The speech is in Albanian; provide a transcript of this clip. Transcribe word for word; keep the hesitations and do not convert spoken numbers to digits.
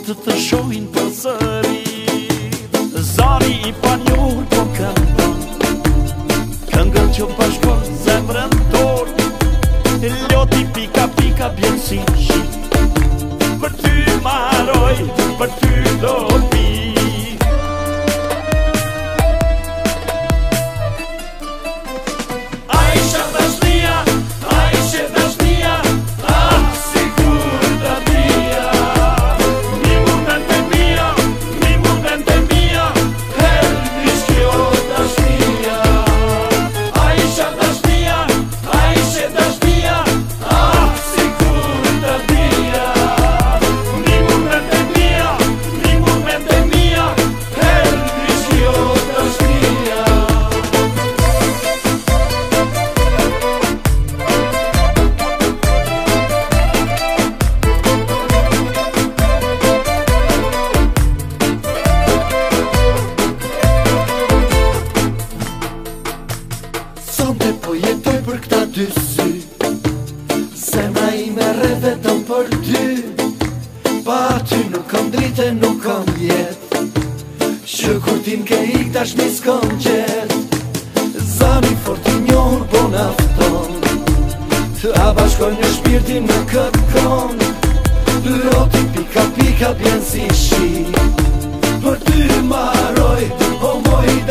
të të shohin për sërit. Zari i panjohur po këndon, këngën që bashkon zemrën tonë. Loti pika pika bjen si shi, për ty maroj, për ty do pi. Aisha dashnia, Aisha dashnia, ah, sigur da dia. Mi momente mia, mi momente mia, helmish kjo dashnia. Aisha dashnia, Aisha dashnia, ah, sigur da dia. Mi momente mia, mi momente mia, helmish kjo dashnia. Sonte po jetoj për këta dy sy, zemra ime rre vetëm për ty. Pa ty nuk kam drite, nuk kam jet, që kur ti m'ke ik dashni s'kam qet. Zani fort i njohur po nafton, të abashkoj një shpirtin në këtë kon. Loti pika pika bjen si shi, për ty maroj, o moj